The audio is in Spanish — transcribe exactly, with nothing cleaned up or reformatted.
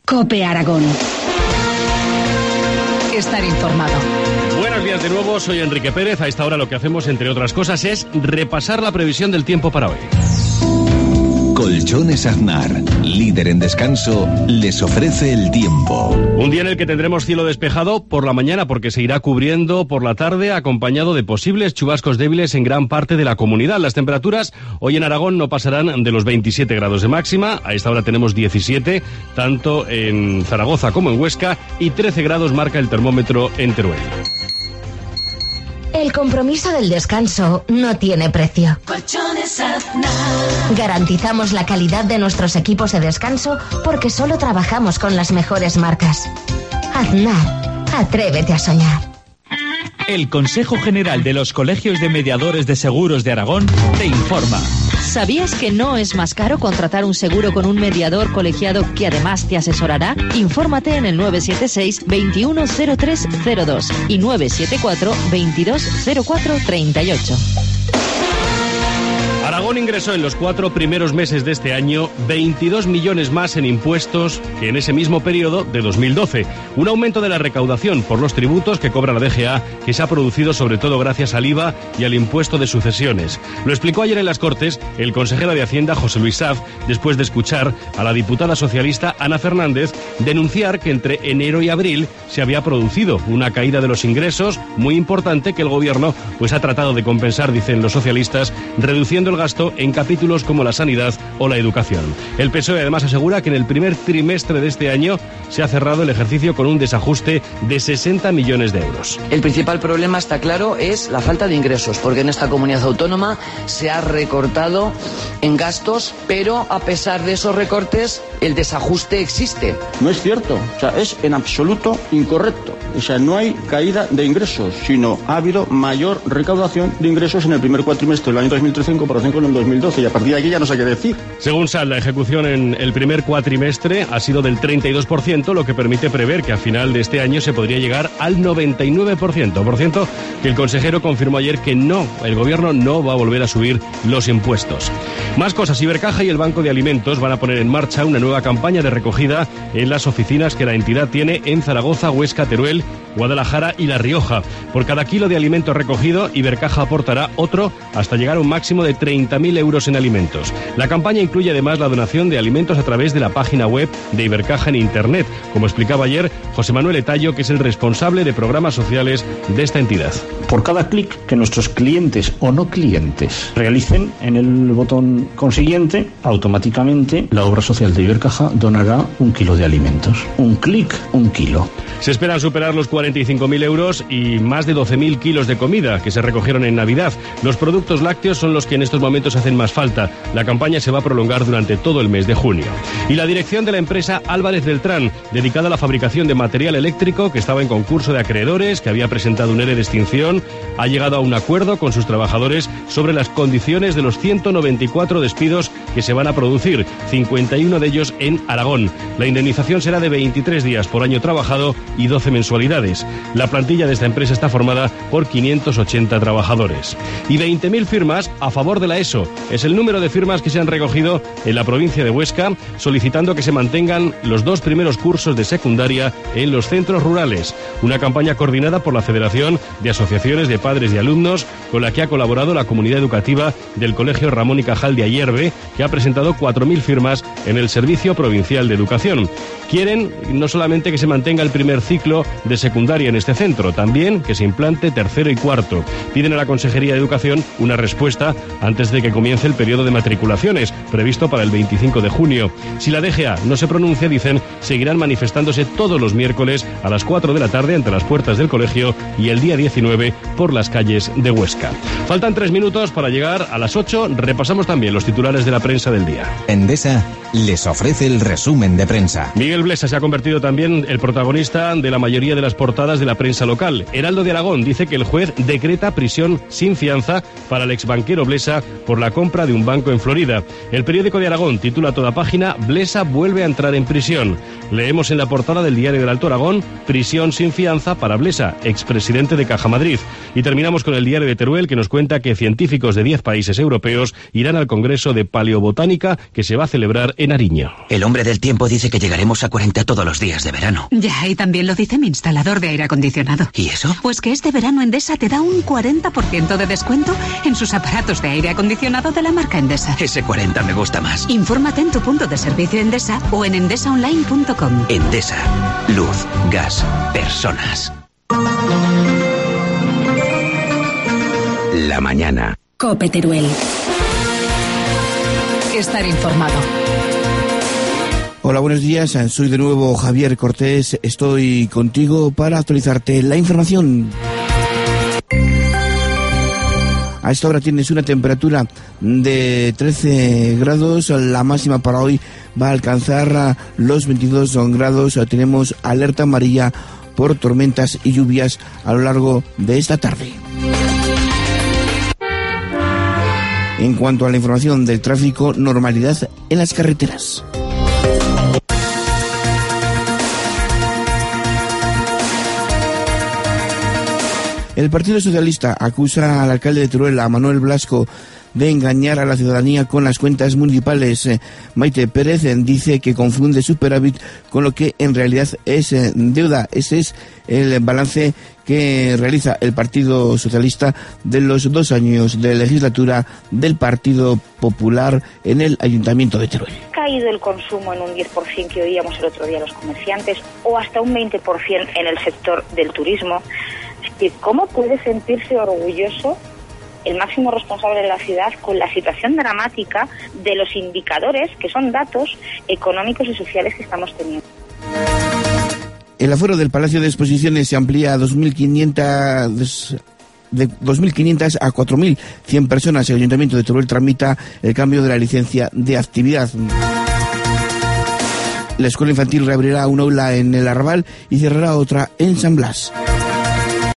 COPE Aragón. Estar informado. Buenos días de nuevo, soy Enrique Pérez. A esta hora lo que hacemos, entre otras cosas, es repasar la previsión del tiempo para hoy. Colchones Aznar, líder en descanso, les ofrece el tiempo. Un día en el que tendremos cielo despejado por la mañana porque se irá cubriendo por la tarde acompañado de posibles chubascos débiles en gran parte de la comunidad. Las temperaturas hoy en Aragón no pasarán de los veintisiete grados de máxima. A esta hora tenemos diecisiete, tanto en Zaragoza como en Huesca, y trece grados marca el termómetro en Teruel. El compromiso del descanso no tiene precio. Colchones Aznar. Garantizamos la calidad de nuestros equipos de descanso porque solo trabajamos con las mejores marcas. Aznar, atrévete a soñar. El Consejo General de los Colegios de Mediadores de Seguros de Aragón te informa. ¿Sabías que no es más caro contratar un seguro con un mediador colegiado que además te asesorará? Infórmate en el nueve siete seis, veintiuno cero tres cero dos y nueve siete cuatro, veintidós cero cuatro treinta y ocho. Aragón ingresó en los cuatro primeros meses de este año veintidós millones más en impuestos que en ese mismo periodo de dos mil doce. Un aumento de la recaudación por los tributos que cobra la D G A, que se ha producido sobre todo gracias al I V A y al impuesto de sucesiones. Lo explicó ayer en las Cortes el consejero de Hacienda, José Luis Saf, después de escuchar a la diputada socialista Ana Fernández denunciar que entre enero y abril se había producido una caída de los ingresos muy importante que el gobierno pues ha tratado de compensar, dicen los socialistas, reduciendo el gasto en capítulos como la sanidad o la educación. El P S O E además asegura que en el primer trimestre de este año se ha cerrado el ejercicio con un desajuste de sesenta millones de euros. El principal problema, está claro, es la falta de ingresos, porque en esta comunidad autónoma se ha recortado en gastos, pero a pesar de esos recortes, el desajuste existe. No es cierto, o sea, es en absoluto incorrecto. O sea, no hay caída de ingresos, sino ha habido mayor recaudación de ingresos en el primer cuatrimestre del año dos mil trece en comparación con el dos mil doce, y a partir de aquí ya no sé qué decir. Según S A L, la ejecución en el primer cuatrimestre ha sido del treinta y dos por ciento, lo que permite prever que a final de este año se podría llegar al noventa y nueve por ciento. Por ciento, que el consejero confirmó ayer que no, el gobierno no va a volver a subir los impuestos. Más cosas, Ibercaja y el Banco de Alimentos van a poner en marcha una nueva campaña de recogida en las oficinas que la entidad tiene en Zaragoza, Huesca, Teruel, Guadalajara y La Rioja. Por cada kilo de alimento recogido, Ibercaja aportará otro hasta llegar a un máximo de treinta mil euros en alimentos. La campaña incluye además la donación de alimentos a través de la página web de Ibercaja en Internet, como explicaba ayer José Manuel Etayo, que es el responsable de programas sociales de esta entidad. Por cada clic que nuestros clientes o no clientes realicen en el botón consiguiente, automáticamente la obra social de Ibercaja donará un kilo de alimentos. Un clic, un kilo. Se esperan superar los cuarenta y cinco mil euros y más de doce mil kilos de comida que se recogieron en Navidad. Los productos lácteos son los que en estos momentos hacen más falta. La campaña se va a prolongar durante todo el mes de junio. Y la dirección de la empresa Álvarez Beltrán, dedicada a la fabricación de material eléctrico, que estaba en concurso de acreedores, que había presentado un E R E de extinción, ha llegado a un acuerdo con sus trabajadores sobre las condiciones de los ciento noventa y cuatro despidos que se van a producir, cincuenta y uno de ellos en Aragón. La indemnización será de veintitrés días por año trabajado y doce mensualidades. La plantilla de esta empresa está formada por quinientos ochenta trabajadores. Y veinte mil firmas a favor de la ESO. Es el número de firmas que se han recogido en la provincia de Huesca, solicitando que se mantengan los dos primeros cursos de secundaria en los centros rurales. Una campaña coordinada por la Federación de Asociaciones de Padres y Alumnos, con la que ha colaborado la comunidad educativa del Colegio Ramón y Cajal de Ayerbe, que ha presentado cuatro mil firmas en el Servicio Provincial de Educación. Quieren no solamente que se mantenga el primer ciclo de secundaria en este centro, también que se implante tercero y cuarto. Piden a la Consejería de Educación una respuesta antes de que comience el periodo de matriculaciones, previsto para el veinticinco de junio. Si la D G A no se pronuncia, dicen, seguirán manifestándose todos los miércoles a las cuatro de la tarde ante las puertas del colegio y el día diecinueve por las calles de Huesca. Faltan tres minutos para llegar a las ocho. Repasamos también los titulares de la prensa del día. Endesa les ofrece el resumen de prensa. Miguel Blesa se ha convertido también el protagonista de la mayoría de las portadas de la prensa local. Heraldo de Aragón dice que el juez decreta prisión sin fianza para el exbanquero Blesa por la compra de un banco en Florida. El periódico de Aragón titula a toda página: Blesa vuelve a entrar en prisión. Leemos en la portada del Diario del Alto Aragón: prisión sin fianza para Blesa, expresidente de Caja Madrid. Y terminamos con el Diario de Teruel, que nos cuenta que científicos de diez países europeos irán al Congreso de Paleobotánica que se va a celebrar en Ariño. El hombre del tiempo dice que llegaremos a cuarenta todos los días de verano. Ya, y también lo dice mi instalador de aire acondicionado. ¿Y eso? Pues que este verano Endesa te da un cuarenta por ciento de descuento en sus aparatos de aire acondicionado de la marca Endesa. Ese cuarenta me gusta más. Infórmate en tu punto de servicio Endesa o en endesa online punto com. Endesa. Luz, gas, personas. La mañana. COPE Teruel. Estar informado. Hola, buenos días. Soy de nuevo Javier Cortés. Estoy contigo para actualizarte la información. A esta hora tienes una temperatura de trece grados. La máxima para hoy va a alcanzar los veintidós grados. Tenemos alerta amarilla por tormentas y lluvias a lo largo de esta tarde. En cuanto a la información del tráfico, normalidad en las carreteras. El Partido Socialista acusa al alcalde de Teruel, a Manuel Blasco, de engañar a la ciudadanía con las cuentas municipales. Maite Pérez dice que confunde superávit con lo que en realidad es deuda. Ese es el balance que realiza el Partido Socialista de los dos años de legislatura del Partido Popular en el Ayuntamiento de Teruel. Ha caído el consumo en un diez por ciento que oíamos el otro día los comerciantes, o hasta un veinte por ciento en el sector del turismo. Es decir, ¿cómo puede sentirse orgulloso el máximo responsable de la ciudad con la situación dramática de los indicadores, que son datos económicos y sociales que estamos teniendo? El aforo del Palacio de Exposiciones se amplía a dos mil quinientas... de dos mil quinientas a cuatro mil cien personas. El Ayuntamiento de Teruel tramita el cambio de la licencia de actividad. La escuela infantil reabrirá una aula en el Arrabal y cerrará otra en San Blas.